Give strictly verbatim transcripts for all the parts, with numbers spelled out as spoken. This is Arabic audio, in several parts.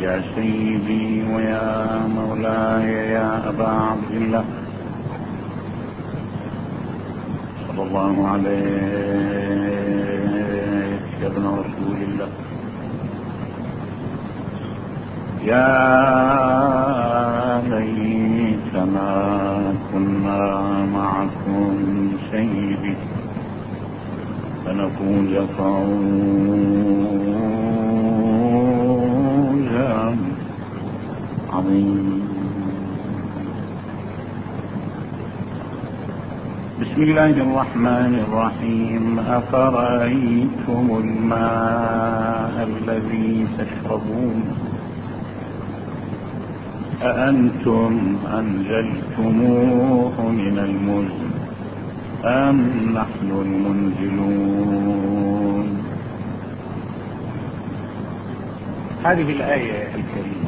يا سيدي ويا مولاي يا أبا عبد الله صلى الله عليك يا ابن رسول الله. يا ليتنا كنا معكم سيدي فنفوز فوزا عظيما. بسم الله الرحمن الرحيم. أفرأيتم الماء الذي تشربون أأنتم أنزلتموه من المزن أم نحن المنزلون؟ هذه الآية الكريمة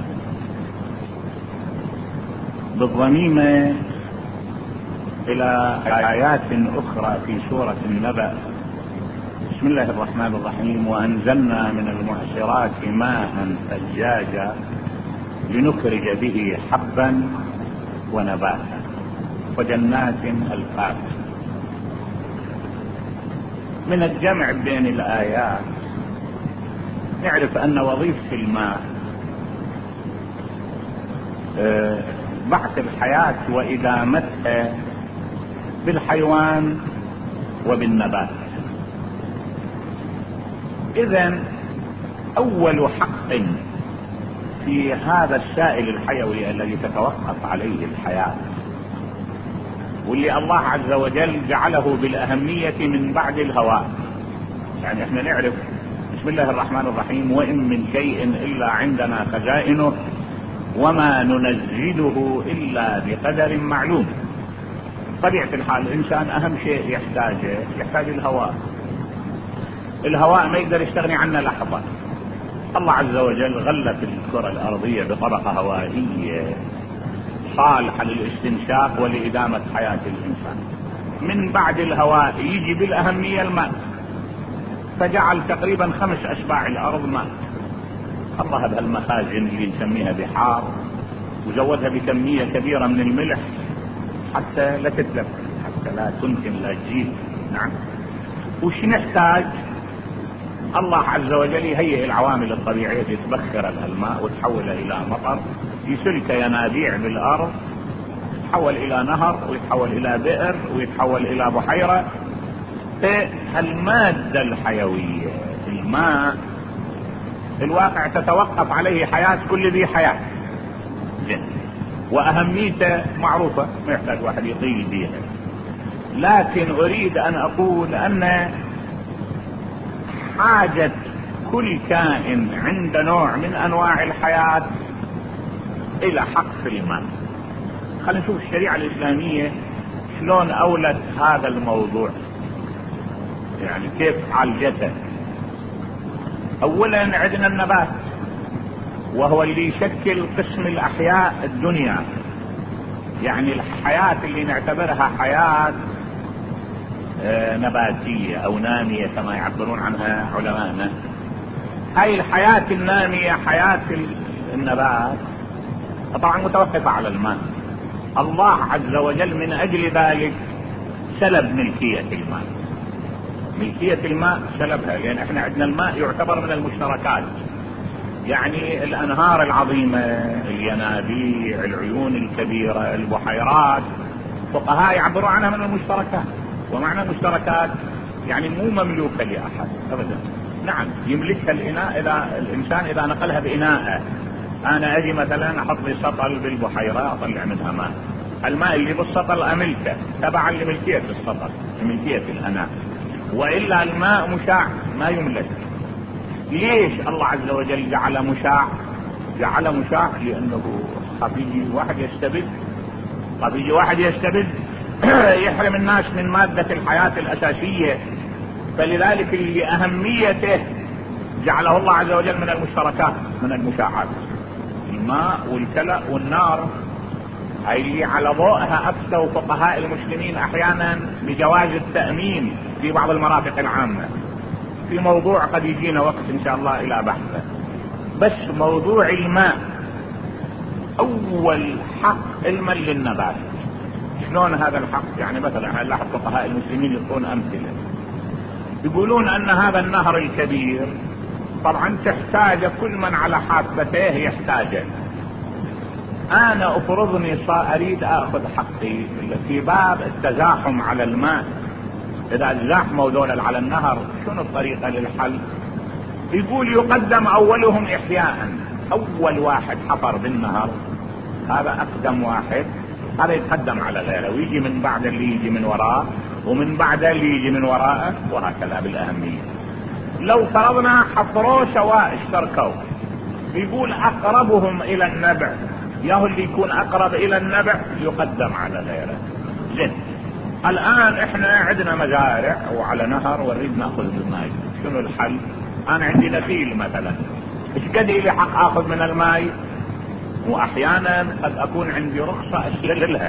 بالضميمة إلى آيات أخرى في سورة النبأ. بسم الله الرحمن الرحيم. وأنزلنا من المعصرات ماء ثجاجا لنخرج به حبا ونباتا وجنات ألفافا. من الجمع بين الآيات نعرف أن وظيفة الماء بعث الحياة وإدامتها بالحيوان وبالنبات. إذن أول حق في هذا السائل الحيوي الذي تتوقف عليه الحياة واللي الله عز وجل جعله بالأهمية من بعد الهواء، يعني احنا نعرف بسم الله الرحمن الرحيم وإن من شيء إلا عندنا خزائنه وما ننزله إلا بقدر معلوم. طبيعة الحال الإنسان أهم شيء يحتاجه يحتاج الهواء. الهواء ما يقدر يستغني عنه لحظة. الله عز وجل غلف الكرة الأرضية بطبقة هوائية صالحة للاستنشاق ولإدامة حياة الإنسان. من بعد الهواء يجي بالأهمية الماء، فجعل تقريبا خمس أسباع الأرض ماء. الله بهالمخازن اللي نسميها بحار وزودها بكمية كبيرة من الملح حتى لا تتلف، حتى لا تمكن لا تجيب. نعم. وش نحتاج؟ الله عز وجل يهيئ العوامل الطبيعية تبخر الماء وتحوله إلى مطر، يسلك ينابيع بالأرض، يتحول إلى نهر ويتحول إلى بئر ويتحول إلى بحيرة. المادة الحيوية الماء الواقع تتوقف عليه حياة كل ذي حياة، وأهميته معروفة ما يحتاج واحد يطيل بيها. لكن أريد أن أقول أن حاجة كل كائن عند نوع من أنواع الحياة إلى حق في الماء. خلينا نشوف الشريعة الإسلامية شلون أولت هذا الموضوع، يعني كيف عالجته. أولا عندنا النبات وهو اللي يشكل قسم الأحياء الدنيا، يعني الحياة اللي نعتبرها حياة نباتية أو نامية كما يعبرون عنها علماءنا. هاي الحياة النامية حياة النبات طبعا متوقفة على الماء. الله عز وجل من أجل ذلك سلب ملكية الماء. ملكية الماء سلبها، لأن احنا عندنا الماء يعتبر من المشتركات، يعني الأنهار العظيمة، الينابيع، العيون الكبيرة، البحيرات، فقهاء يعبروا عنها من المشتركات. ومعنى المشتركات يعني مو مملوكة لأحد أبدا. نعم يملكها الإناء إذا الإنسان إذا نقلها بإناءه. أنا أجي مثلا أحط لي سطل بالبحيرة أطلع منها ماء، الماء اللي بالسطل أملكه تبعا لملكية السطل لملكية الأناء، وإلا الماء مشاع ما يملك. ليش الله عز وجل جعل مشاع؟ جعل مشاع لأنه قد يجي واحد يستبد قد يجي واحد يستبد يحرم الناس من مادة الحياة الأساسية، فلذلك لأهميته جعله الله عز وجل من المشتركات من المشاعات. الماء والكلى والنار هاي اللي على ضوءها أفتوا فقهاء المسلمين أحيانا بجواز التأمين في بعض المرافق العامة، في موضوع قد يجينا وقت إن شاء الله إلى بحثه. بس موضوع الماء اول حق الماء للنبات. شلون هذا الحق؟ يعني مثلا لاحظ فقهاء المسلمين يعطون امثله، يقولون ان هذا النهر الكبير طبعا تحتاج كل من على حافته يحتاجه. انا افرضني اريد اخذ حقي في باب التزاحم على الماء، اذا تزاحموا دول على النهر شنو الطريقه للحل؟ يقول يقدم اولهم احياء، اول واحد حفر بالنهر هذا اقدم واحد، هذا يتقدم على غيره، ويجي من بعد اللي يجي من وراه، ومن بعد اللي يجي من وراءه، وهكذا بالاهميه. لو فرضنا حفروا سواء اشتركوا، يقول اقربهم الى النبع ياهو اللي يكون اقرب الى النبع يقدم على غيره. زين، الان احنا عندنا مزارع وعلى نهر ونريد ناخذ الماء، شنو الحل؟ انا عندي نخيل مثلا، ايش قد لي حق اخذ من الماء؟ واحيانا قد اكون عندي رخصه اشغلها،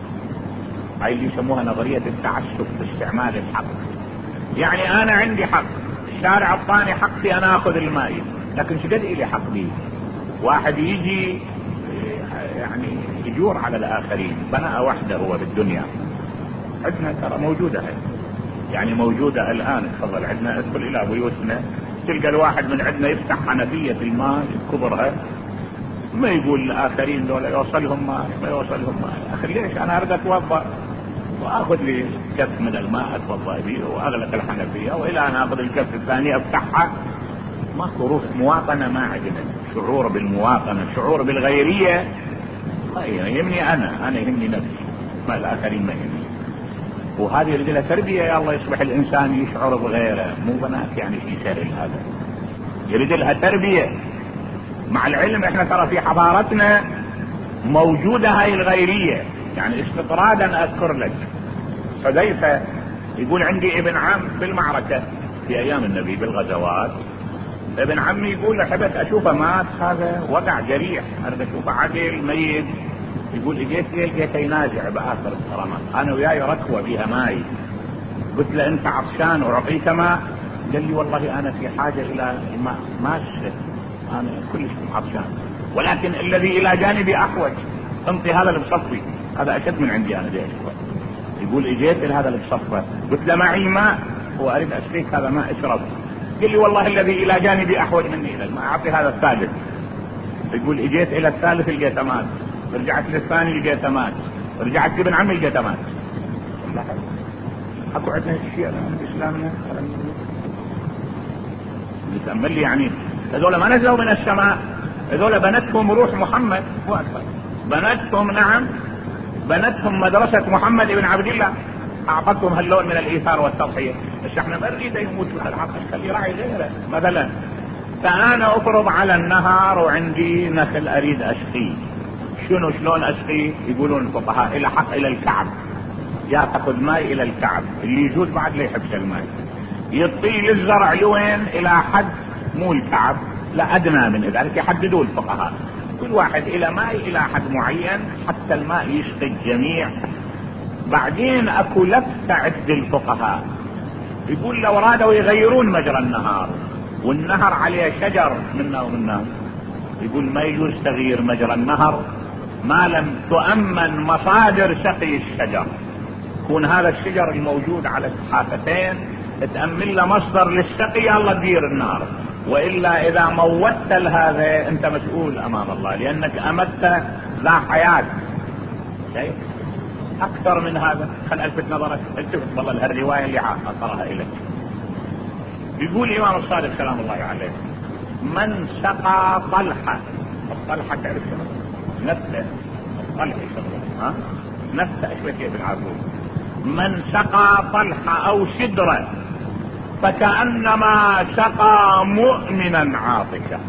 هاي اللي يسموها نظريه التعسف في استعمال الحق. يعني انا عندي حق، الشارع اعطاني حقي انا اخذ الماء، لكن ايش قد لي حق به؟ واحد يجي يعني يجور على الاخرين، بناء وحده هو بالدنيا، عندنا ترى موجوده هاي، يعني موجوده الان. تفضل عندنا، ادخل الى بيوتنا تلقى الواحد من عندنا يفتح حنفيه الماء كبرها، ما يقول الاخرين دول يوصلهم ماء ما يوصلهم ماء. اخي ليش انا اريد اتوضا واخذ لي كف من الماء اتوضا به واغلق الحنفيه، والى ان اخذ الكف الثاني افتحها؟ ماكو روح مواطنه، ما عندنا شعور بالمواطنه، شعور بالغيريه. ما يهمني انا، انا يهمني نفسي، ما الاخرين ما يهمني. وهذه يريد لها تربيه، يا الله يصبح الانسان يشعر بغيره، مو بنات يعني في سهل هذا، يريد لها تربيه. مع العلم احنا ترى في حضارتنا موجوده هاي الغيريه. يعني استطرادا اذكر لك حذيفه يقول عندي ابن عم بالمعركه في ايام النبي بالغزوات، ابن عمي يقول حبيت اشوفه مات، هذا وقع جريح، اريد اشوفه عدل ميت. يقول اجيت لقيته ينازع باخر الكرامات، انا وياي ركوه فيها ماي، قلت له انت عطشان واعطيك ماء؟ قال لي والله انا في حاجه الى الماء، ما اشرب، انا كلش عطشان، ولكن الذي الى جانبي احوج، انطي هذا اللي بصفي، هذا اشد من عندي انا دي اشرب. يقول اجيت لهذا اللي بصفه قلت له معي ماء واريد اشريك هذا ماء اشرب، قال لي والله الذي الى جانبي احوج مني الى الماء، اعطي هذا الثالث. يقول اجيت الى الثالث لقيته مات، رجعت للثاني لقيته مات، رجعت لابن عمي لقيته مات. اكو عندنا شيء في اسلامنا يتأمل لي، يعني هذول ما نزلوا من السماء، هذول بنتهم روح محمد، هو اكثر بنتهم، نعم بنتهم مدرسة محمد بن عبد الله، اعطتهم هاللون من الايثار والتضحية. بس احنا ما نريد يموت واحد خلي راعي غيره. مثلا فانا افرض على النهر وعندي نخل اريد اسقيه، شنو شلون اسقيه؟ يقولون الفقهاء الى حق الى الكعب، يا تاخذ ماء الى الكعب، اللي يجوز بعد لا يحبس الماء، يطيل الزرع لوين؟ الى حد مو الكعب، لا ادنى من ذلك، يحددوا الفقهاء كل واحد الى ماء الى حد معين حتى الماء يسقي الجميع. بعدين اكو لفته عند الفقهاء، يقول لو رادوا يغيرون مجرى النهار والنهر عليه شجر منا ومنا، يقول ما يجوز تغيير مجرى النهر ما لم تؤمن مصادر سقي الشجر، يكون هذا الشجر الموجود على الحافتين تأمن له مصدر للسقي، الله تدير النار، والا اذا موتت هذا انت مسؤول امام الله، لانك امدت ذا حياه. شيء اكثر من هذا، خل الفت نظرك، التفت والله لهالروايه اللي اقراها اليك. بيقول الامام الصادق سلام الله عليه: من سقى طلحه، الطلحه تعرف شنو؟ نبته، طلحه ها نبته ايش كيف العربون، من سقى طلحه او شدره فكأنما سقى مؤمنا عاطشا.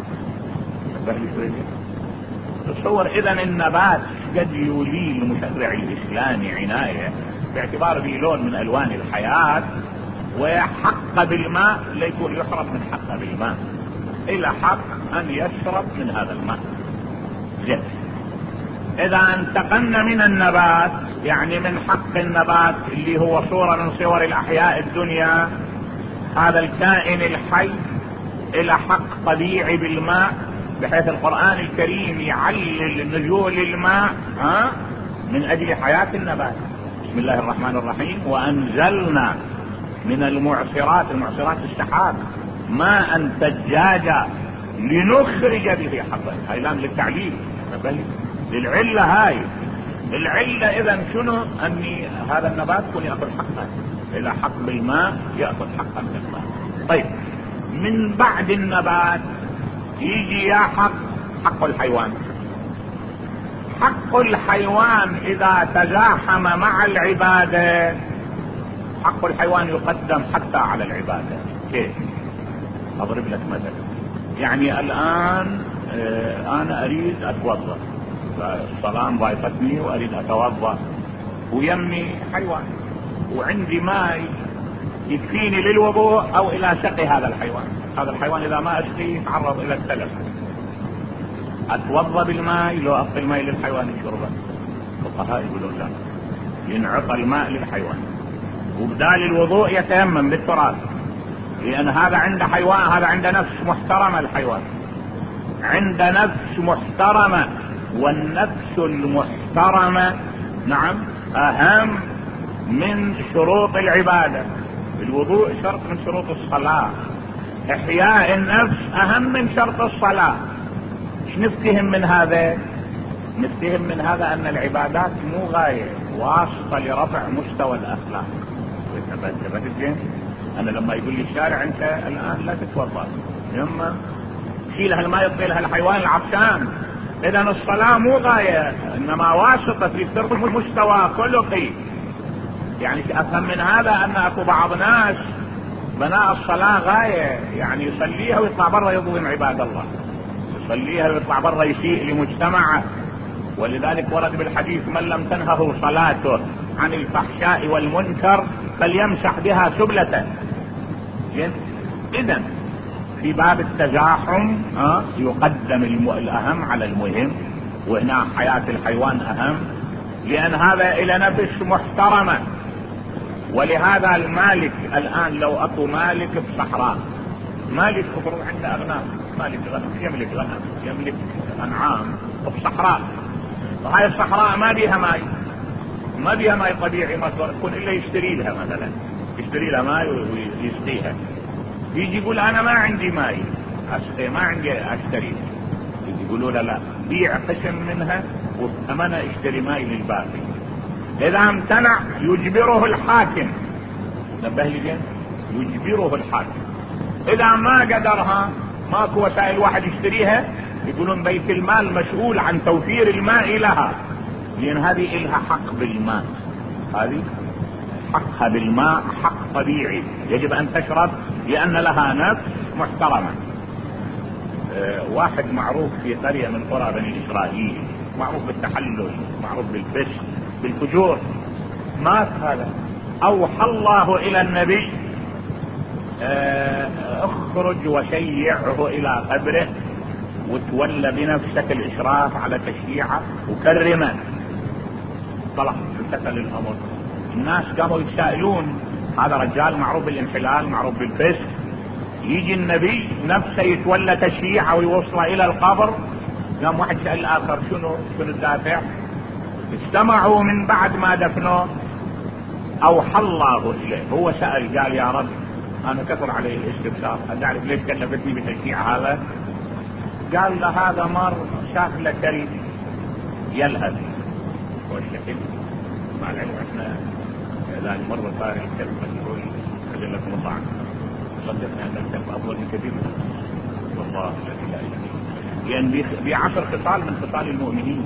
تصور اذا النبات قد يولي المشرع الاسلامي عناية باعتبار ذي لون من الوان الحياة، ويحق بالماء ليكون يحرم من حق بالماء، الى حق ان يشرب من هذا الماء. زين، اذا انتقلنا من النبات يعني من حق النبات اللي هو صورة من صور الاحياء الدنيا، هذا الكائن الحي، الى حق طبيعي بالماء، بحيث القرآن الكريم يعلل نزول الماء ها من اجل حياة النبات. بسم الله الرحمن الرحيم: وانزلنا من المعصرات، المعصرات السحاب، ماء ثجاجا لنخرج به حبا. هاي لام للتعليل، للعلة. هاي العلة اذا شنو؟ اني هذا النبات يكون ياخذ حقه، الى حق بالماء ياخذ حقه من الماء. طيب من بعد النبات يجي يا حق حق الحيوان. حق الحيوان اذا تزاحم مع العبادة، حق الحيوان يقدم حتى على العبادة. كيف؟ اضرب لك مثلا. يعني الان آه انا اريد اتوضا، الصلاة ضايفتني واريد اتوضا، ويمي حيوان وعندي ماء يكفيني للوضوء او الى سقي هذا الحيوان. هذا الحيوان اذا ما اسقي يتعرض الى التلف. اتوضا بالماء لو اعطي الماء للحيوان يشربه؟ الفقهاء يقولون لا، ينعطى الماء للحيوان، وبدال الوضوء يتيمم بالتراب، لان هذا عنده حيوان، هذا عنده نفس محترمة. الحيوان عنده نفس محترمة، والنفس المحترمة نعم اهم من شروط العبادة. الوضوء شرط من شروط الصلاة، احياء النفس اهم من شرط الصلاة. ايش نفتهم من هذا؟ نفتهم من هذا ان العبادات مو غاية، واسطة لرفع مستوى الاخلاق. انتبهت زين؟ انا لما يقول لي الشارع انت الان لا تتوضا، يما شيل هالماء يطفي لها الحيوان العطشان. اذا الصلاة مو غاية، انما واسطة في ترفع مستوى خلقي. يعني افهم من هذا ان اكو بعض ناس بناء الصلاة غاية، يعني يصليها ويطلع برا يظلم عباد الله، يصليها ويطلع برا يسيء لمجتمعه. ولذلك ورد بالحديث: من لم تنهه صلاته عن الفحشاء والمنكر فليمسح بها سبلته. اذا في باب التزاحم أه يقدم الاهم على المهم، وهنا حياة الحيوان اهم، لان هذا الى نفس محترمة. ولهذا المالك الان لو اكو مالك بصحراء، مالك مفروض عنده اغنام، مالك غنم يملك غنم يملك انعام بصحراء، وهاي الصحراء ما بيها ماء، ما بيها ماء طبيعي مصدر يكون الا يشتري لها، مثلا يشتري لها ماء ويسقيها. يجي يقول انا ما عندي ماء اسقي، ما عندي اشتري. يقولوا له لا، بيع قسم منها وثمنها اشتري ماء للباقي. اذا امتنع يجبره الحاكم، نبه لي، يجبره الحاكم. اذا ما قدرها، ماكو وسائل واحد يشتريها، يقولون بيت المال مسؤول عن توفير الماء لها، لان هذه الها حق بالماء، هذه حقها بالماء حق طبيعي يجب ان تشرب، لان لها نفس محترمة. أه واحد معروف في قرية من قرى بني اسرائيل، معروف بالتحلل، معروف بالفسق بالفجور، مات هذا. اوحى الله الى النبي: أه اخرج وشيعه الى قبره، وتولى بنفسك الاشراف على تشييعه وكرمه. طلع امتثل الامر. الناس قاموا يتساءلون، هذا رجال معروف بالانحلال معروف بالفسق، يجي النبي نفسه يتولى تشييعه ويوصله الى القبر؟ قام واحد سأل الاخر: شنو شنو الدافع؟ اجتمعوا من بعد ما دفنوه، اوحى الله اليه. هو سأل قال: يا رب انا كثر علي الاستفسار، اعرف ليش كلفتني بتشييع هذا؟ قال له: هذا مر شاف له كلب يلهث والشكل، مع العلم احنا ذلك مرة صار الكلب مسؤول خلي لكم الطعن، صدقنا ان الكلب افضل من كثير، والله لا اله الا الله. لان بعشر خصال من خصال المؤمنين،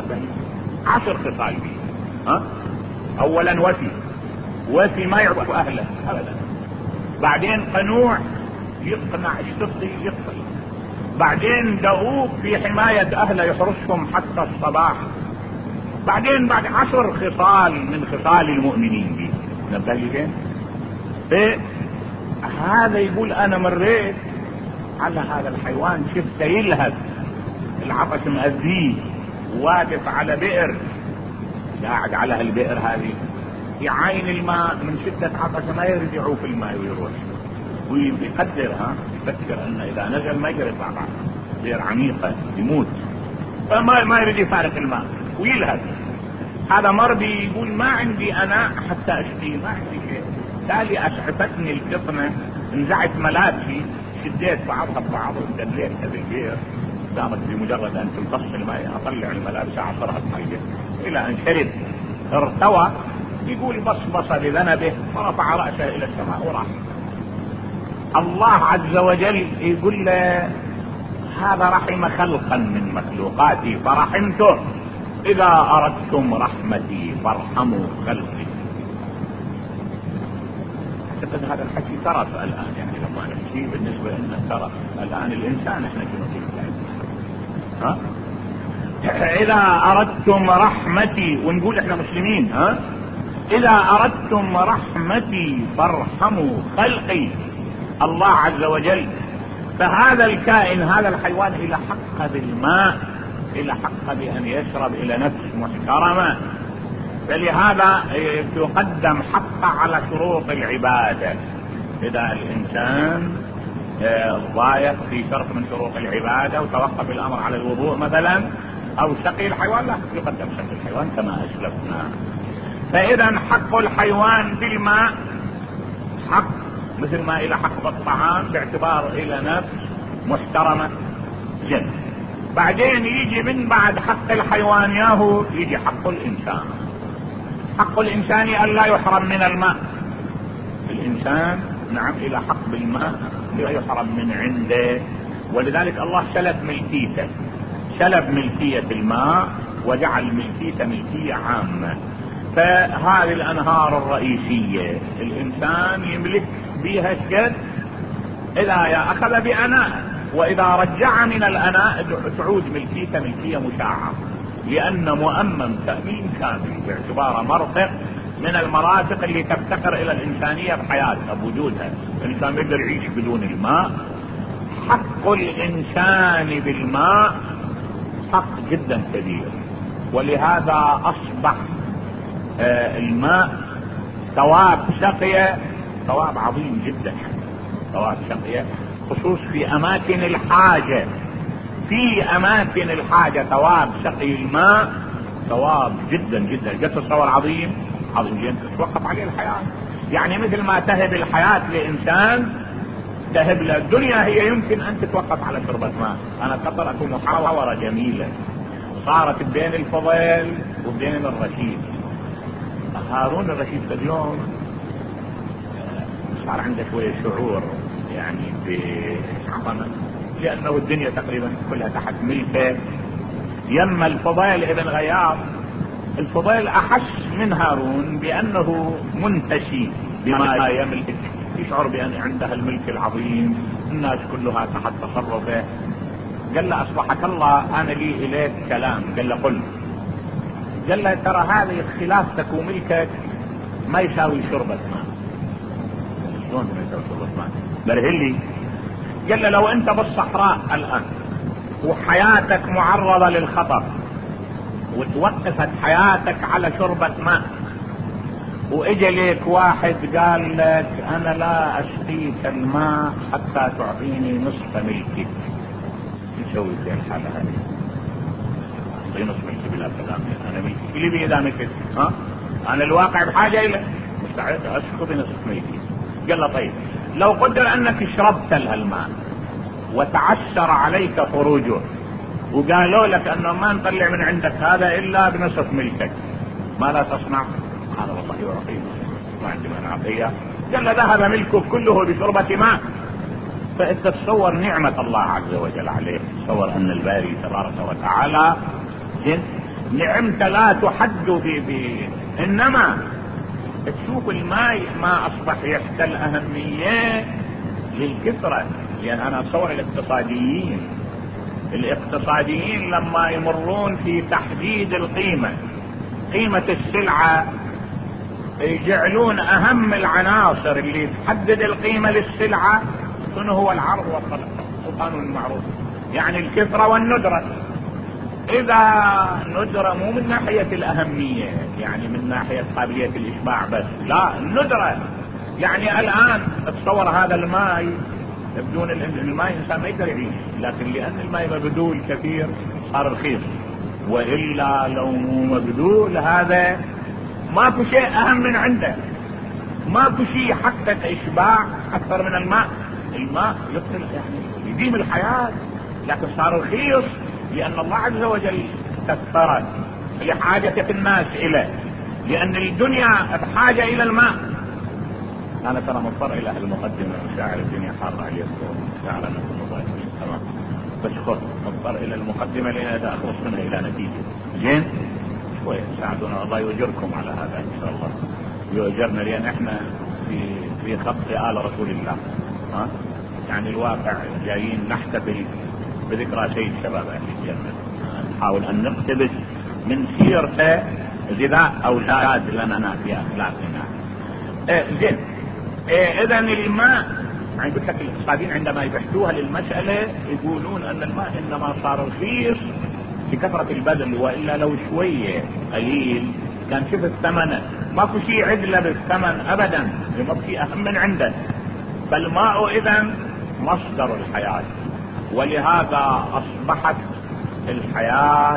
عشر خصال بي. ها اولا وفي، وفي ما يعرف اهله ابدا. بعدين قنوع، يقنع الشرطي يقتل. بعدين دؤوب في حماية اهله، يحرسهم حتى الصباح. بعدين بعد عشر خصال من خصال المؤمنين دي، نبه لي فين؟ هذا يقول انا مريت على هذا الحيوان شفته يلهث، العطش مأذيه، واقف على بئر، قاعد على هالبئر هذه يعاين الماء، من شدة عطش ما يرجعوا في الماء ويروح، ويقدر ها يفكر ان اذا نزل ما يقدر يطلع بعد، بئر عميقة يموت، فما ما يريد يفارق الماء ويلهث. هذا مربي يقول ما عندي أنا حتى أشقي، ما عندي شيء، تالي أسعفتني القطنة، نزعت ملابسي، شديت بعضها ببعض ودليت هذا البئر، دامت بمجرد أن تمتص الماء أطلع الملابس أعصرها بحية إلى أن شرب ارتوى. يقول بصبص بذنبه ورفع رأسه إلى السماء وراح. الله عز وجل يقول له هذا رحم خلقا من مخلوقاتي فرحمته، إذا أردتم رحمتي فارحموا خلقي. أعتقد هذا الحكي ترف الآن، يعني لما نحكي بالنسبة لنا ترف الآن الإنسان احنا شنو فيه ها؟ إذا أردتم رحمتي، ونقول احنا مسلمين، ها؟ إذا أردتم رحمتي فارحموا خلقي، الله عز وجل. فهذا الكائن هذا الحيوان إلى حق بالماء، إلى حق بأن يشرب، إلى نفس محترمة، فلهذا تقدم حقه على شروط العبادة. إذا الإنسان ضايق في شرط من شروط العبادة وتوقف الأمر على الوضوء مثلا أو سقي الحيوان، لا يقدم سقي الحيوان كما أسلفنا. فإذا حق الحيوان بالماء حق مثل ما إلى حق بالطعام باعتبار إلى نفس محترمة جد. بعدين يجي من بعد حق الحيوان ياهو يجي حق الإنسان. حق الإنسان أن لا يحرم من الماء. الإنسان نعم إلى حق بالماء لا يحرم من عنده، ولذلك الله سلب ملكيته، سلب ملكية الماء وجعل ملكيته ملكية عامة. فهذه الأنهار الرئيسية الإنسان يملك بها الشد إذا أخذ بأناء، وإذا رجع من الأناء تعود ملكيته ملكية مشاعة، لأن مؤمن تأمين كامل باعتبار مرفق من المرافق اللي تفتقر إلى الإنسانية بحياتها بوجودها. الإنسان يقدر يعيش بدون الماء. حق الإنسان بالماء حق جدا كبير، ولهذا أصبح آه الماء ثواب سقيه ثواب عظيم جدا، ثواب سقيه خصوص في أماكن الحاجة. في أماكن الحاجة ثواب سقي الماء ثواب جدا جدا. جت الصور عظيم عظيم جدا تتوقف عليه الحياة. يعني مثل ما تهب الحياة لإنسان تهب له الدنيا، هي يمكن أن تتوقف على شربة ماء. أنا قرأت محاورة جميلة صارت بين الفضيل وبين الرشيد. هارون الرشيد اليوم صار عنده شوية شعور يعني بعظمة، لأنه الدنيا تقريبا كلها تحت ملكه. يما الفضيل ابن غياض، الفضيل أحس من هارون بأنه منتشي بما يملك، يشعر بأن عنده الملك العظيم، الناس كلها تحت تصرفه. قال له أصلحك الله أنا لي إليك كلام. قال له قل. قال له ترى هذه خلافتك وملكك ما يساوي شربة ماء. شلون ما يساوي شربة ماء؟ برهلي. قال له لو أنت بالصحراء الآن وحياتك معرضة للخطر وتوقفت حياتك على شربة ماء، واجا لك واحد قال لك انا لا اشقيك الماء حتى تعطيني نصف ملكك، نسوي في الحالة هذه؟ اعطي نصف ملكي بلا كلام، انا ملكي اللي بيدا ملكك، ها انا الواقع بحاجة الى مستعد اشقي بنصف ملكي. قال له طيب لو قدر انك شربت لها الماء وتعشر عليك خروجه وقالوا لك انه ما نطلع من عندك هذا الا بنصف ملكك، ماذا تصنع؟ هذا والله يعطيه ما عندي ما نعطيه. قال له ذهب ملكه كله بشربة ماء. فانت تصور نعمة الله عز وجل عليك، تصور ان الباري تبارك وتعالى نعمته لا تحد ب انما تشوف الماء ما اصبح يحتل اهمية للكثرة. يعني انا اتصور الاقتصاديين الاقتصاديين لما يمرون في تحديد القيمة، قيمة السلعة، يجعلون اهم العناصر اللي تحدد القيمة للسلعة شنو هو؟ العرض والطلب وقانون المعروف، يعني الكثرة والندرة. اذا ندرة مو من ناحية الاهمية، يعني من ناحية قابلية الاشباع بس، لا الندرة. يعني الان تصور هذا الماء بدون الماء الانسان ما يقدر يعيش، لكن لان الماء مبذول كثير صار رخيص، والا لو مو مبذول هذا ماكو شيء اهم من عنده، ماكو شيء حتى اشباع اكثر من الماء. الماء يقتل يعني يديم الحياه، لكن صار رخيص لان الله عز وجل كثره لحاجه الناس اليه، لان الدنيا بحاجه الى الماء. انا ترى مضطر الى المقدمه، مشاعر الدنيا حاره عليكم، مشاعر انا كنت تمام، بس خذ مضطر الى المقدمه لان اذا اخلص منها الى نتيجه. زين شويه ساعدونا، الله يؤجركم على هذا ان شاء الله، يؤجرنا لان احنا في في خط آل رسول الله. ها يعني الواقع جايين نحتفل بذكرى سيد شباب اهل الجنه، نحاول ان نقتبس من سيرته غذاء اولاد لنا في اخلاقنا. اه زين اه اذا الماء يعني قلت لك الاقتصاديين عندما يبحثوها للمساله يقولون ان الماء انما صار رخيص بكثره البذل، والا لو شويه قليل كان شوف الثمن، ماكو شيء عدله بالثمن ابدا، ما في اهم من عنده. فالماء اذا مصدر الحياه، ولهذا اصبحت الحياه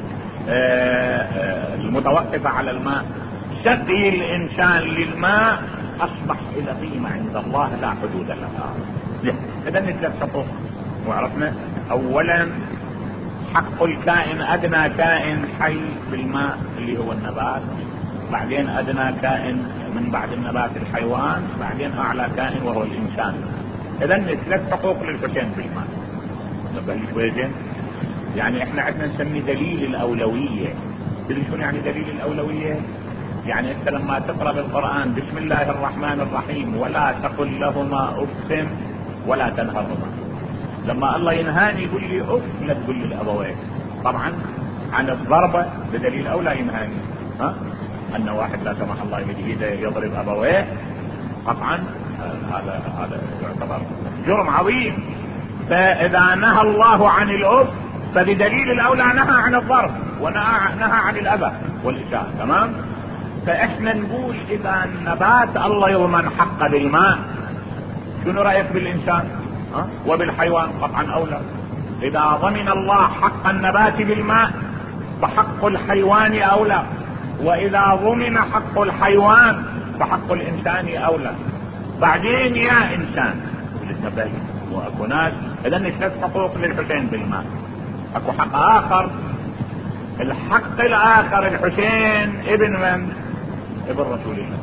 المتوقفه على الماء. سقي الانسان للماء اصبح الى قيمه عند الله لا حدود لها. اذا نثلاث حقوق وعرفنا. اولا حق الكائن، ادنى كائن حي بالماء اللي هو النبات، بعدين ادنى كائن من بعد النبات الحيوان، بعدين اعلى كائن وهو الانسان. اذا ثلاث حقوق للحسين بالماء. نبه لي شويه زين. يعني احنا عندنا نسميه دليل الاولويه. تدري شو يعني دليل الاولويه؟ يعني انت لما تقرا بالقران بسم الله الرحمن الرحيم ولا تقل لهما اف ولا تنهرهما، لما الله ينهاني يقول لي اف لا تقول لي الابوين. طبعا عن الضربه بدليل اولى ينهاني، ها ان واحد لا سمح الله يمد يضرب ابويه قطعا هذا هذا يعتبر جرم عظيم. فاذا نهى الله عن الاف فبدليل الاولى نهى عن الضرب ونهى نهى عن الاذى والاساءه. تمام. فاحنا نقول اذا النبات الله يضمن حقه بالماء، شنو رايك بالانسان ها؟ وبالحيوان قطعا اولى. اذا ضمن الله حق النبات بالماء فحق الحيوان اولى، واذا ضمن حق الحيوان فحق الانسان اولى. بعدين يا انسان للتبين واكو ناس. اذا ثلاث حقوق للحسين بالماء. اكو حق اخر، الحق الاخر الحسين ابن من؟ ابن رسول الله.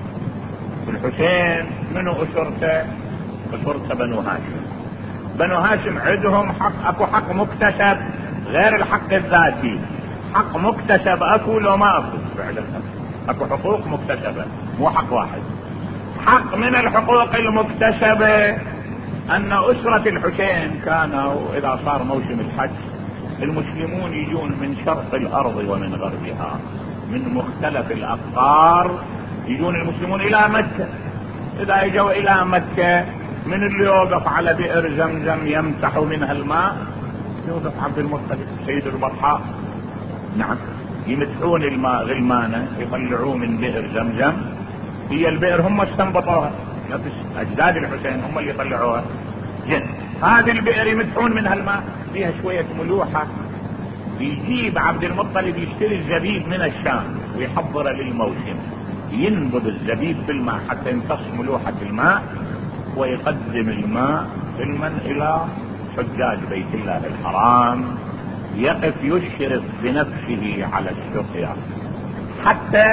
الحسين منو اسرته؟ اسرته بنو هاشم. بنو هاشم عندهم حق، اكو حق مكتسب غير الحق الذاتي. حق مكتسب اكو لو ما اكو فعلا اكو حقوق مكتسبه مو حق واحد. حق من الحقوق المكتسبه ان اسرة الحسين كانوا اذا صار موسم الحج المسلمون يجون من شرق الارض ومن غربها، من مختلف الاقطار يجون المسلمون الى مكة. اذا اجوا الى مكة من اللي يوقف على بئر زمزم يمسح منها الماء؟ يوقف عبد المطلب سيد البطحاء. نعم يمسحون الماء غلمانه يطلعوه من بئر زمزم. هي البئر هم استنبطوها، اجداد الحسين هم اللي يطلعوها. جن هذه البئر يمسحون منها الماء، فيها شويه ملوحه. يجيب عبد المطلب يشتري الزبيب من الشام ويحضر للموسم، ينبض الزبيب بالماء حتى يمتص ملوحه الماء، ويقدم الماء سلما الى حجاج بيت الله الحرام. يقف يشرف بنفسه على السقيا حتى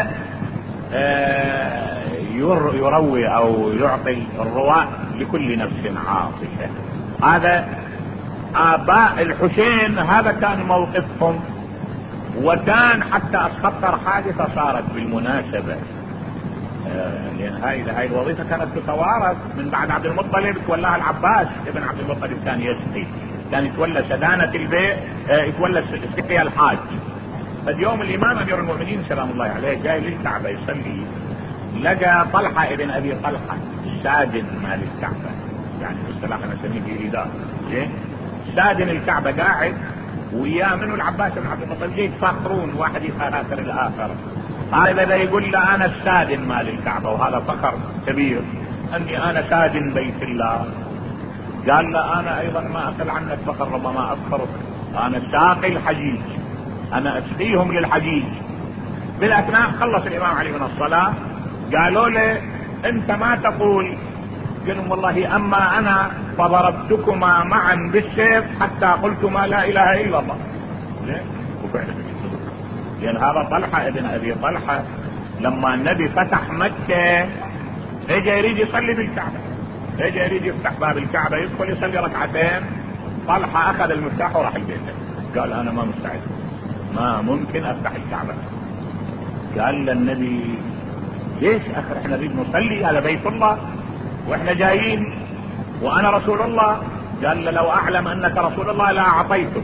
يروي او يعطي الرواء لكل نفس عاطفه. هذا اباء الحسين هذا كان موقفهم. وكان حتى اخطر حادثه صارت بالمناسبه، لان هاي هاي الوظيفه كانت تتوارث من بعد عبد المطلب، تولاها العباس ابن عبد المطلب. كان يسقي، كان يتولى سدانه البيت، يتولى سقيا الحاج. فاليوم الامام امير المؤمنين سلام الله عليه جاي للكعبه يصلي، لقى طلحه ابن ابي طلحه سادن مال الكعبه، يعني بالصلاح انا اسميه بيريدار، زين سادن الكعبه قاعد وياه منه العباس بن عبد المطلب، يتفاخرون واحد يفاخر الاخر. هذا لا يقول له انا السادن مال الكعبه، وهذا فخر كبير اني انا سادن بيت الله. قال لا انا ايضا ما اكل عنك بقر ربما اذكرك، انا ساقي الحجيج، انا اسقيهم للحجيج. بالاثناء خلص الامام علي من الصلاة، قالوا له انت ما تقول؟ قال لهم والله اما انا فضربتكما معا بالسيف حتى قلتما لا اله الا الله. وفعلا لان هذا طلحة ابن ابي طلحة لما النبي فتح مكة اجى يريد يصلي بالكعبة، اجى يريد يفتح باب الكعبة يدخل يصلي ركعتين، طلحة اخذ المفتاح وراح البيت، قال انا ما مستعد، ما ممكن افتح الكعبة. قال للنبي ليش اخر احنا نريد نصلي، هذا بيت الله واحنا جايين وانا رسول الله. قال له لو اعلم انك رسول الله لا اعطيتك.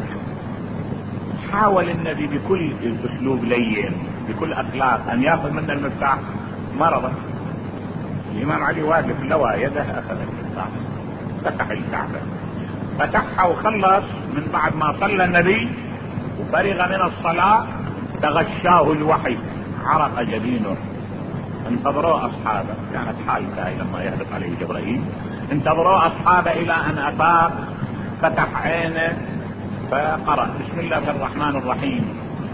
حاول النبي بكل اسلوب لين بكل اخلاق ان ياخذ منا المفتاح، ما رضى. الامام علي واقف لوى يده، اخذ المفتاح فتح الكعبة، فتحها وخلص. من بعد ما صلى النبي وفرغ من الصلاة تغشاه الوحي، عرق جبينه. انتظروا اصحابه، كانت حالته لما يهبط عليه جبرائيل، انتظروا اصحابه الى ان افاق، فتح عينه فقرأ بسم الله الرحمن الرحيم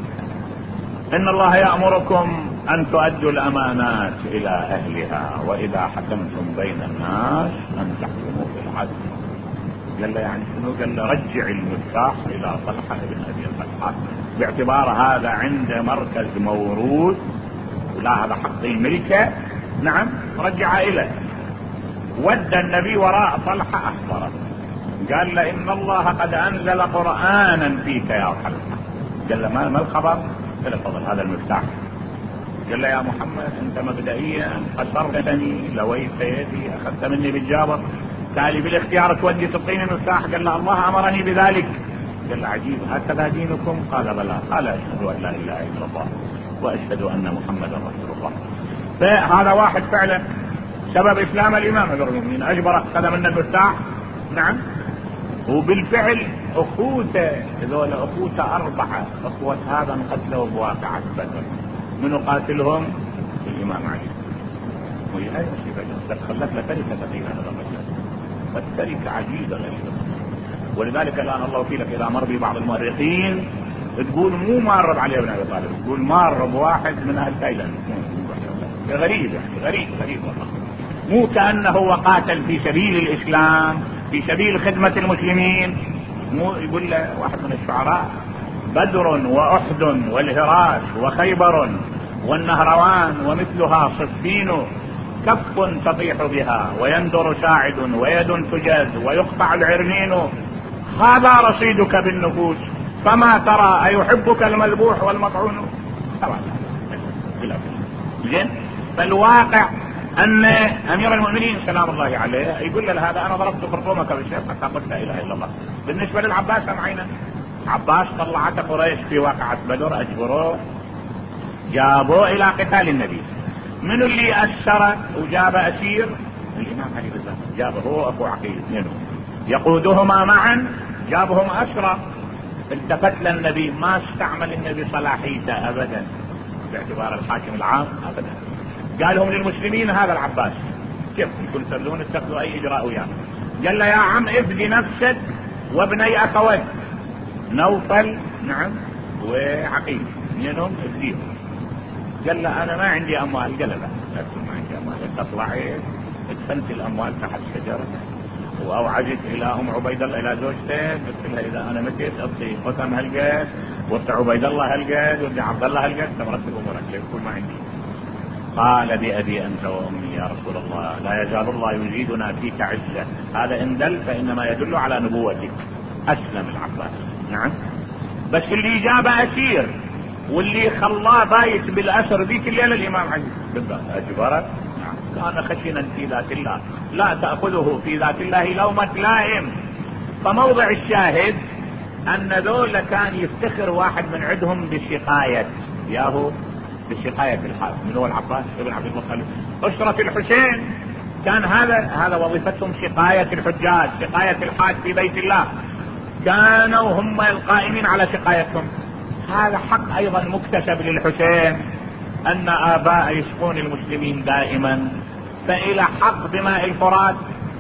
ان الله يأمركم ان تؤدوا الامانات الى اهلها واذا حكمتم بين الناس ان تحكموا بالعدل. قال له يعني شنو؟ قال له رجع المفتاح الى طلحة بن ابي طلحة، باعتبار هذا عنده مركز موروث ولا هذا حق الملكة. نعم رجع اليه. ود النبي وراء طلحة اخبره، قال له ان الله قد انزل قرآنا فيك يا طلحة. قال له ما, ما الخبر؟ قال له تفضل هذا المفتاح. قال له يا محمد انت مبدئيا خسرتني، لويت يدي، اخذت مني بالجابر، تالي بالاختيار تودي تعطيني المفتاح. قال له الله امرني بذلك. قال له عجيب، هكذا دينكم؟ قال بلى. قال اشهد ان لا اله الا الله واشهد ان محمدا رسول الله. فهذا واحد فعلا سبب اسلام الامام امير المؤمنين، اجبره اخذ من المفتاح. نعم. وبالفعل اخوته هذول اخوته اربعه اخوه هذا انقتلوا بواقعة بدر. من قاتلهم؟ الامام علي. وهي هاي مصيبه خلت له تركه ثقيله هذا الرجل، التركه عجيبه غريبه. ولذلك الان الله وكيلك اذا مر ببعض المؤرخين تقول مو مار علي بن ابي طالب، تقول مار بواحد من اهل تايلاند. غريب يعني غريب غريب والله. مو كانه هو قاتل في سبيل الاسلام في سبيل خدمة المسلمين. مو يقول له واحد من الشعراء بدر واحد والهراش وخيبر والنهروان ومثلها صفين، كف تطيح بها ويندر ساعد ويد تجاز ويقطع العرنين، هذا رصيدك بالنفوس فما ترى أيحبك المذبوح والمطعون. زين. فالواقع ان امير المؤمنين سلام الله عليه يقول له هذا انا ضربت خرطومك بالسيف حتى قلت لا اله الا الله. بالنسبه للعباس معينا، عباس طلعت قريش في واقعة بدر، اجبروه جابوه الى قتال النبي. من اللي اسر وجاب اسير؟ الامام علي بالذات، جابه هو واخو عقيل اثنينهم يقودهما معا، جابهم اسرى. التفت للنبي، ما استعمل النبي صلاحيته ابدا باعتبار الحاكم العام ابدا. قالهم للمسلمين هذا العباس كيف يكون تسلون اتخذوا اي اجراء وياه. قال له يا عم افدي نفسك وابني اخويك نوفل نعم وعقيل منهم افديهم. قال له انا ما عندي اموال. قال لا ما عندي اموال. انت طلعت ادفنت الاموال تحت الشجره واوعجت الى ام عبيد الله الى زوجته، قلت لها اذا انا متت اعطي قسم هالقد وابن عبيد الله هالقد وابن عبد الله هالقد، تمرتب امورك ليه تقول ما عندي. قال بأبي أنت وأمي يا رسول الله لا يزال الله يزيدنا فيك عزة. هذا إن دل فإنما يدل على نبوتك. أسلم العباس. نعم. بس اللي جاب أسير واللي خلاه بايت بالأسر ذيك الليلة الإمام علي بالذات أجبره. نعم. كان خشنا في ذات الله لا تأخذه في ذات الله لومة لائم. فموضع الشاهد أن ذول كان يفتخر واحد من عندهم بشقاية ياهو بشقاية الحاج من هو العباس ابن عبد المطلب. أسرة الحسين كان هذا هذا وظيفتهم شقاية الحجاج، شقاية الحاج في بيت الله، كانوا هم القائمين على شقايتهم. هذا حق أيضا مكتسب للحسين أن آباء يسقون المسلمين دائما، فإلى حق بماء الفرات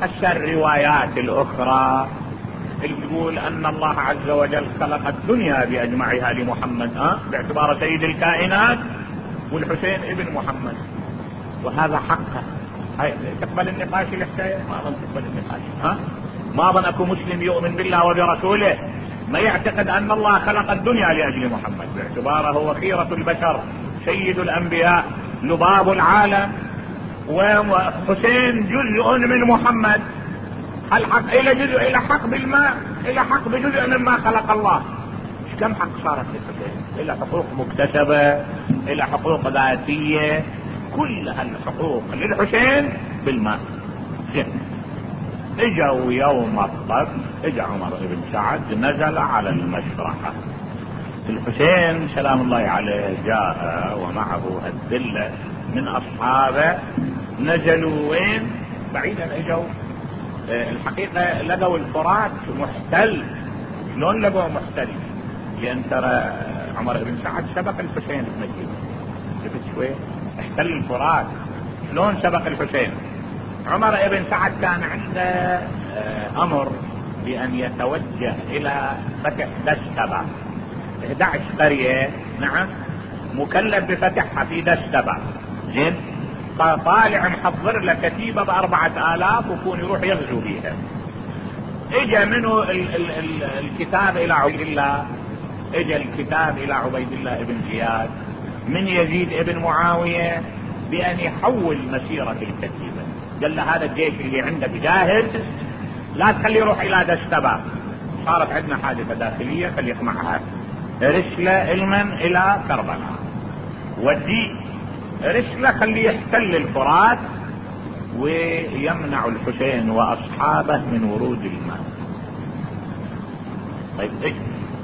هسه الروايات الاخرى اللي تقول ان الله عز وجل خلق الدنيا باجمعها لمحمد أه؟ باعتباره سيد الكائنات والحسين ابن محمد، وهذا حقها. هاي تقبل النقاش الحكايه؟ ما اظن تقبل النقاش. ها ما اظن اكو مسلم يؤمن بالله وبرسوله ما يعتقد ان الله خلق الدنيا لاجل محمد باعتباره هو خيرة البشر سيد الانبياء لباب العالم، وحسين جزء من محمد. هل حق الى جزء الى حق بالماء الى حق بجزء مما خلق الله؟ كم حق صارت للحسين؟ الى حقوق مكتسبة، الى حقوق ذاتية، كل هالحقوق للحسين بالماء. اجوا يوم الطب، اجا عمر بن سعد نزل على المشرحة. الحسين سلام الله عليه جاء ومعه الذلة من اصحابه، نزلوا وين؟ بعيدا. اجوا الحقيقة لقوا الفرات محتل. شلون لقوا محتل؟ لان ترى عمر بن سعد سبق الحسين بمدينة، شفت شوي احتل الفرات. شلون سبق الحسين؟ عمر بن سعد كان عنده امر بان يتوجه الى فتح دشتبة، احد عشر قرية نعم مكلف بفتحها في دشتبة. زين فطالع محضر له كتيبة باربعة الاف وكون يروح يغزو بيها. اجا منه ال ال ال الكتاب الى عبيد الله، اجا الكتاب الى عبيد الله بن زياد من يزيد ابن معاوية بان يحول مسيرة الكتيبة. قال له هذا الجيش اللي عندك جاهز، لا تخليه يروح الى دشتبة، صارت عندنا حادثة داخلية خليك معها. رسلة المن الى كربلاء، ودي رسلة خليه يحتل الفرات ويمنع الحسين واصحابه من ورود الماء. طيب ايش؟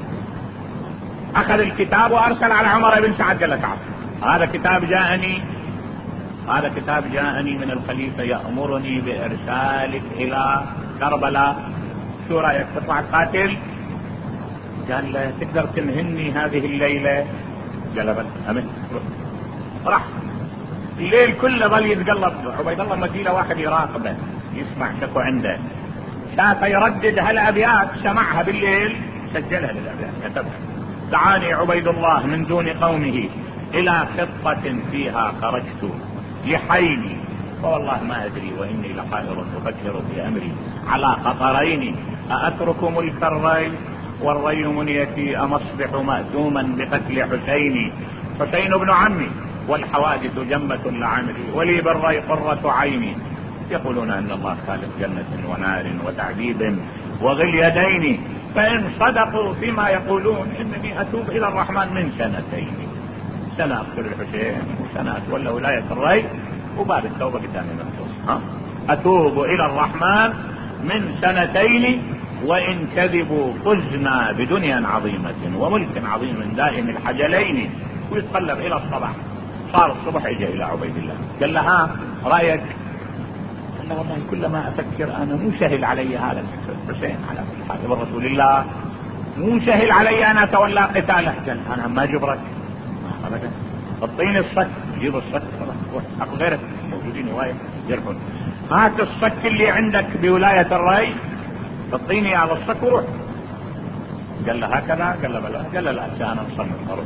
اخذ الكتاب وارسل على عمر بن سعد قال له تعال هذا كتاب جاءني، هذا كتاب جاءني من الخليفة يأمرني بارسالك الى كربلاء، شو رأيك تطلع القاتل؟ قال له تقدر تنهني هذه الليلة؟ قال له بل امن. راح الليل كله ظل يتقلب عبيد الله مدينة واحد يراقبه يسمع شكو عنده، شافه يردد هالابيات، سمعها بالليل سجلها للابيات كتبها. دعاني عبيد الله من دون قومه الى خطة فيها خرجت لحيني، فوالله ما ادري واني لحائر افكر في امري على خطرين، ااترك ملك الري والري منيتي ام اصبح مأثوما بقتل حسيني. حسين ابن عمي والحوادث جمة لعمري ولي بالري قرة عيني. يقولون ان الله خالق جنة ونار وتعذيب وغل يدين، فان صدقوا فيما يقولون انني اتوب الى الرحمن من سنتين، سنة اقتل الحسين وسنة اتولى ولاية الري وباب التوبة قدامي مفتوح. ها اتوب الى الرحمن من سنتين وان كذبوا فزنا بدنيا عظيمة وملك عظيم دائم الحجلين. ويتقلب الى الصباح، صار الصبح اجى الى عبيد الله قال له ها رايك؟ قال له والله كلما افكر انا مو سهل علي هذا الحسين على كل حال ابن رسول الله، مو سهل علي انا اتولى قتاله. قال انا ما جبرك ابدا، اعطيني الصك. جيب الصك اكو غيرك موجودين هوايه يرحون، هات الصك اللي عندك بولايه الري اعطيني هذا الصك وروح. قال له هكذا؟ قال له بلا. قال له لا انا مصمم اروح.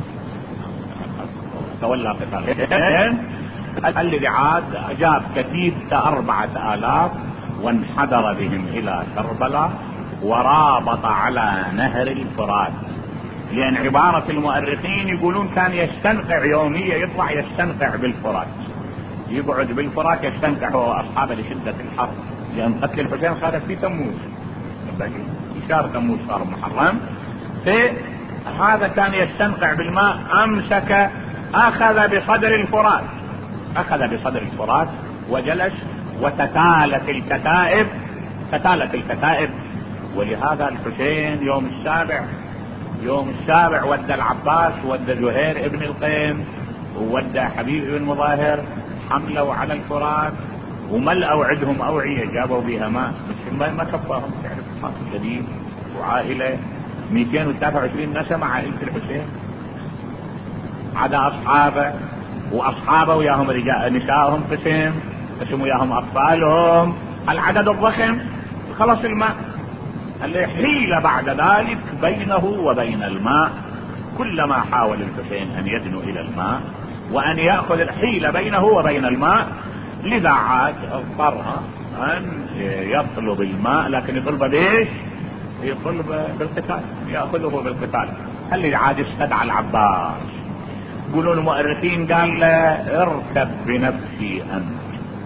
تولى قتال الذي عاد اجاب كتيبة اربعة الاف وانحدر بهم الى كربلاء ورابط على نهر الفرات. لان عبارة المؤرخين يقولون كان يستنقع يوميا، يطلع يستنقع بالفرات، يقعد بالفرات يستنقع هو واصحابه لشدة الحر، لان قتل الحسين صار في تموز، شهر تموز صار محرم. فهذا كان يستنقع بالماء، امسك اخذ بصدر الفرات، اخذ بصدر الفرات وجلس وتتالت الكتائب، تتالت الكتائب. ولهذا الحسين يوم السابع، يوم السابع ودى العباس ودى زهير ابن القيم وودى حبيب بن مظاهر، حملوا على الفرات وملأوا عندهم اوعية جابوا بها ماء، بس ما كفاهم. تعرف حاصل جديد وعائلة مئتين وثلاثة وعشرين نسمة عائلة الحسين، عدا اصحابه، واصحابه وياهم رجال نسائهم قسم، قسم وياهم اطفالهم، العدد الضخم خلص الماء. الحيلة بعد ذلك بينه وبين الماء، كلما حاول الحسين ان يدنو الى الماء وان يأخذ الحيلة بينه وبين الماء، لذا عاد اضطرها ان يطلب الماء، لكن يطلب بايش؟ يطلب بالقتال، يأخذه بالقتال. هل عاد استدعى العباس، يقولون المؤرخين قال له اركب بنفسي انت.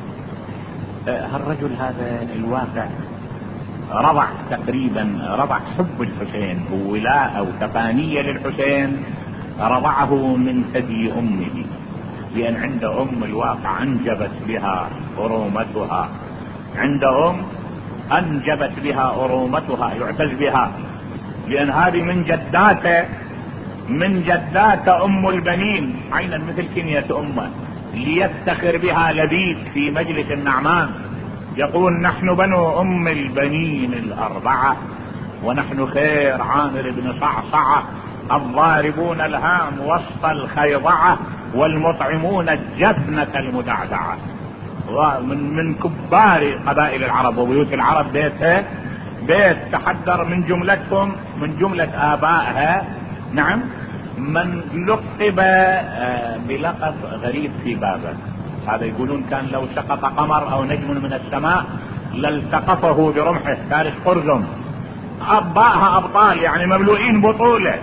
هالرجل هذا الواقع رضع تقريبا، رضع حب الحسين وولاء او تفانية للحسين، رضعه من ثدي امه، لان عند ام الواقع انجبت بها ارومتها، عند ام انجبت بها ارومتها، يعتز بها، لان هذه من جداته، من جدات ام البنين، عينا مثل كنية امه، ليفتخر بها لبيد في مجلس النعمان، يقول نحن بنو ام البنين الاربعة، ونحن خير عامر بن صعصعة، الضاربون الهام وسط الخيضعة، والمطعمون الجفنة المدعدعة. ومن من كبار قبائل العرب وبيوت العرب بيتها، بيت تحدر من جملتهم، من جملة آبائها، نعم، من لقب بلقب غريب في بابه. هذا يقولون كان لو سقط قمر او نجم من السماء لالتقطه برمحه، فارس قرزم. ابائها ابطال يعني مملوئين بطولة.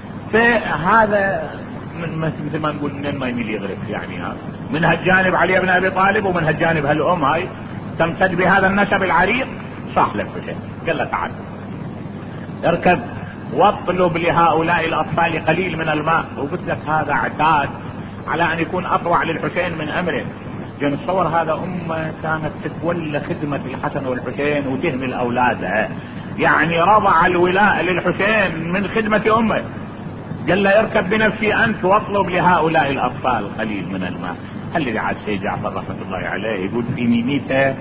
فهذا من مثل ما نقول منين ما يميل يغرف يعني، ها من هالجانب علي بن ابي طالب، ومن هالجانب هالام هاي تمتد بهذا النسب العريق. صح لك حسين، قال له تعال اركب واطلب لهؤلاء الاطفال قليل من الماء. وقلت لك هذا اعتاد على ان يكون اطوع للحسين من امره. يعني تصور هذا امه كانت تتولى خدمة الحسن والحسين وتهمل اولادها، يعني رضع الولاء للحسين من خدمة امه. قال له اركب بنفسي انت واطلب لهؤلاء الاطفال قليل من الماء. هل اللي عاد سيد جعفر رحمة الله عليه يقول في ميميته،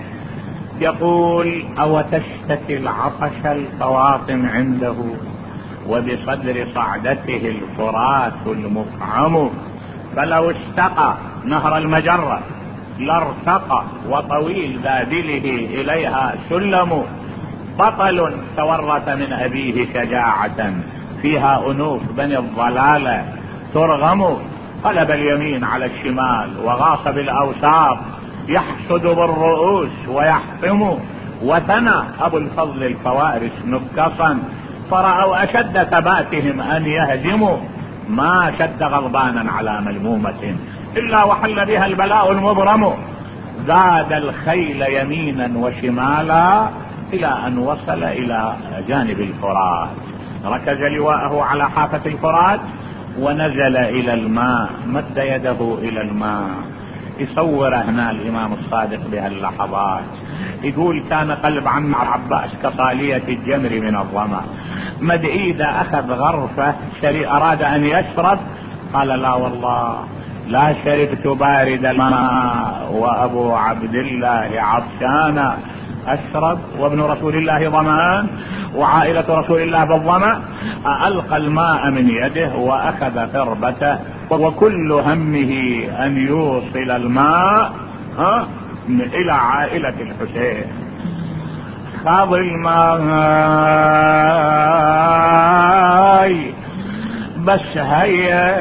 يقول او تشتكي العطش الفواطم عنده، وبصدر صعدته الفرات المفعم، فلو استقى نهر المجرة لارتقى، وطويل ذابله اليها سلم، بطل تورث من ابيه شجاعة، فيها انوف بني الضلالة ترغم، قلب اليمين على الشمال وغاص بالاوساط، يحسد بالرؤوس ويحطم، وثنى ابو الفضل الفوارس نكصا، فرأوا اشد ثباتهم ان يهدموا، ما شد غضبانا على ملمومة الا وحل بها البلاء المبرم، زاد الخيل يمينا وشمالا الى ان وصل الى جانب الفرات، ركز لواءه على حافة الفرات ونزل الى الماء، مد يده الى الماء. يصور هنا الامام الصادق بهاللحظات، يقول كان قلب عم العباس كصالية الجمر من الظما، مد ايده اخذ غرفة شري اراد ان يشرب، قال لا والله لا شربت بارد الماء وابو عبد الله عطشانا، اشرب وابن رسول الله ظمآن وعائلة رسول الله بالظمأ. القى الماء من يده واخذ قربته، وكل همه ان يوصل الماء ها الى عائلة الحسين. خاض الماء بس هيا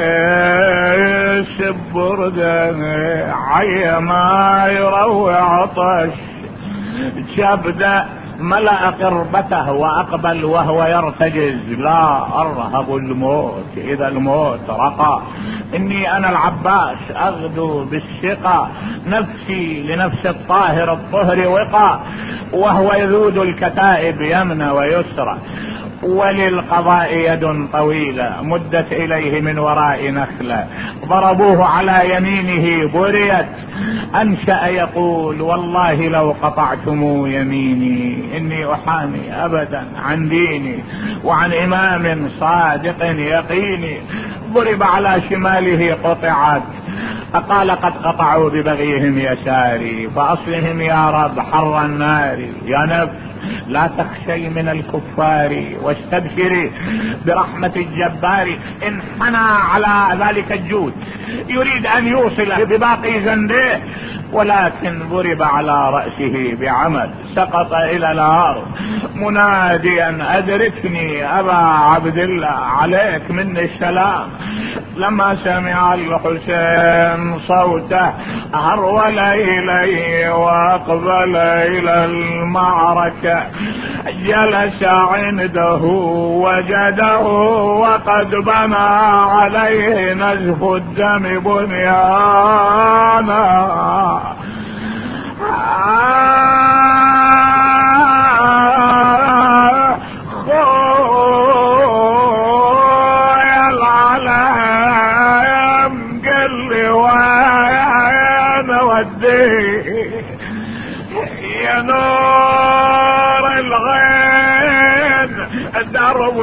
سبرده، عي ما يروع عطش، شبده ملأ قربته واقبل وهو يرتجز، لا ارهب الموت اذا الموت رقى، اني انا العباس اغدو بالشقى، نفسي لنفس الطاهر الطهر وقى، وهو يذود الكتائب يمنى ويسرى، وللقضاء يد طويلة مدت اليه من وراء نخلة، ضربوه على يمينه بريت، انشأ يقول والله لو قطعتم يميني اني احامي ابدا عن ديني وعن امام صادق يقيني، ضرب على شماله قطعت، فقال قد قطعوا ببغيهم يساري، فاصلهم يا رب حر النار، يا نفس لا تخشي من الكفار واستبشري برحمة الجبار، انحنى على ذلك الجود يريد ان يوصل بباقي جنبه، ولكن ضرب على رأسه بعمد سقط الى الارض مناديا ادركني ابا عبد الله عليك مني السلام. لما سمع الحسين صوته هرول اليه واقبل الى المعركة، جلس عنده وجده وقد بنى عليه نزف الدم بنيانا. خويا العلام قل لي وين وديه يا نور الغين درب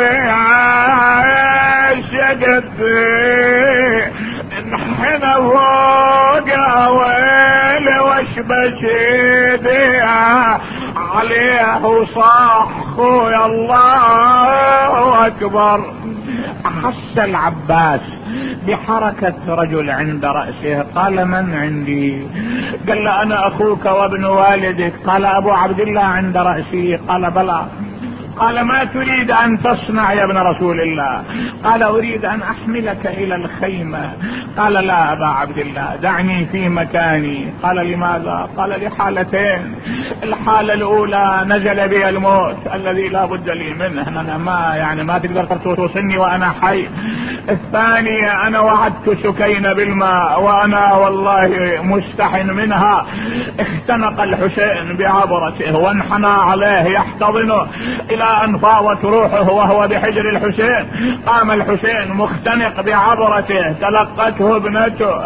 بعيش قدي انحنى فوق ويل وش بشيدي عليه وصاح خويا الله اكبر. احس العباس بحركة رجل عند رأسه، قال من عندي؟ قال له انا اخوك وابن والدك. قال ابو عبد الله عند رأسي؟ قال بلى. قال ما تريد ان تصنع يا ابن رسول الله؟ قال اريد ان احملك الى الخيمة. قال لا ابا عبد الله دعني في مكاني. قال لماذا؟ قال لحالتين، الحالة الاولى نزل بي الموت الذي لا بد لي منه، انا ما يعني ما تقدر توصلني وانا حي. الثانية انا وعدت سكينة بالماء وانا والله مستحن منها. اختنق الحسين بعبرته وانحنى عليه يحتضنه الى ان فاضت روحه وهو بحجر الحسين. قام الحسين مختنق بعبرته، تلقته ابنته،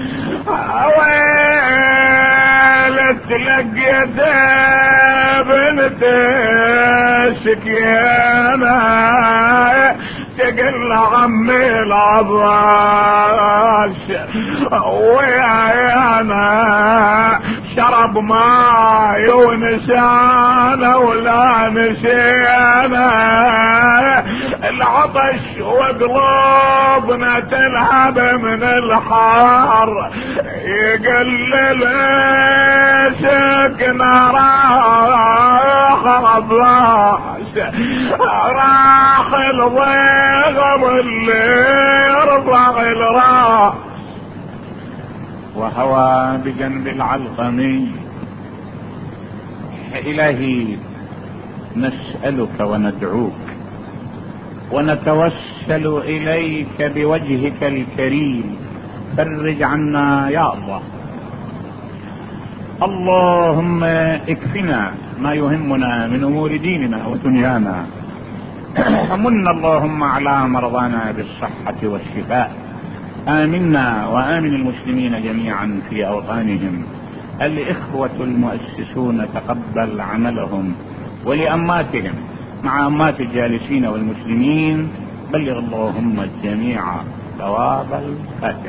ويلت لقيت بنت سكينة تقل عمي العباس ويانا شرب ماي ونسانا ولا نسينا العطش وقلوبنا تلهب من الحار يقلل سكنا راح عباس راح الضيغم اللي يرفع الراس وهوى بجنب العلقمي. إلهي نسألك وندعوك ونتوسل إليك بوجهك الكريم، فرج عنا يا الله. اللهم اكفنا ما يهمنا من أمور ديننا ودنيانا. من اللهم على مرضانا بالصحة والشفاء. آمنا وآمن المسلمين جميعا في أوطانهم. الإخوة المؤسسون تقبل عملهم، ولأماتهم مع أمات الجالسين والمسلمين بلغ اللهم الجميع ثواب الفاتحة.